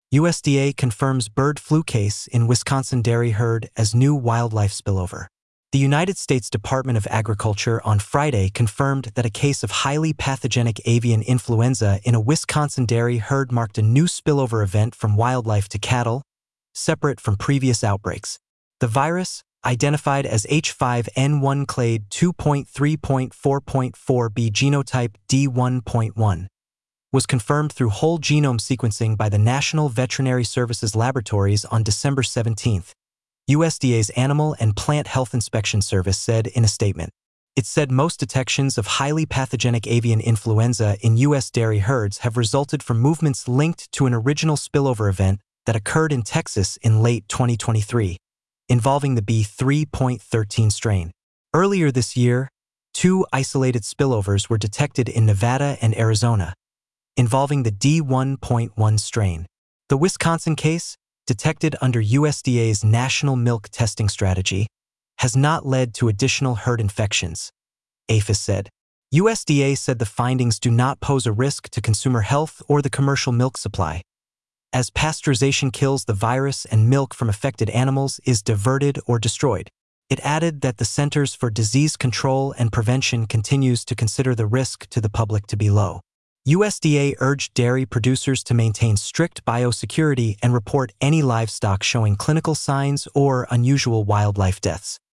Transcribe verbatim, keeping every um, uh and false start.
U S D A confirms bird flu case in Wisconsin dairy herd as new wildlife spillover. The United States Department of Agriculture on Friday confirmed that a case of highly pathogenic avian influenza in a Wisconsin dairy herd marked a new spillover event from wildlife to cattle, separate from previous outbreaks. The virus, identified as H five N one clade two point three point four point four b genotype D one point one, was confirmed through whole genome sequencing by the National Veterinary Services Laboratories on December seventeenth. U S D A's Animal and Plant Health Inspection Service said in a statement. It said most detections of highly pathogenic avian influenza in U S dairy herds have resulted from movements linked to an original spillover event that occurred in Texas in late twenty twenty-three, involving the B three point one three strain. Earlier this year, two isolated spillovers were detected in Nevada and Arizona, involving the D one point one strain. The Wisconsin case, detected under U S D A's National Milk Testing Strategy, has not led to additional herd infections, A P H I S said. U S D A said the findings do not pose a risk to consumer health or the commercial milk supply, as pasteurization kills the virus and milk from affected animals is diverted or destroyed. It added that the Centers for Disease Control and Prevention continues to consider the risk to the public to be low. U S D A urged dairy producers to maintain strict biosecurity and report any livestock showing clinical signs or unusual wildlife deaths.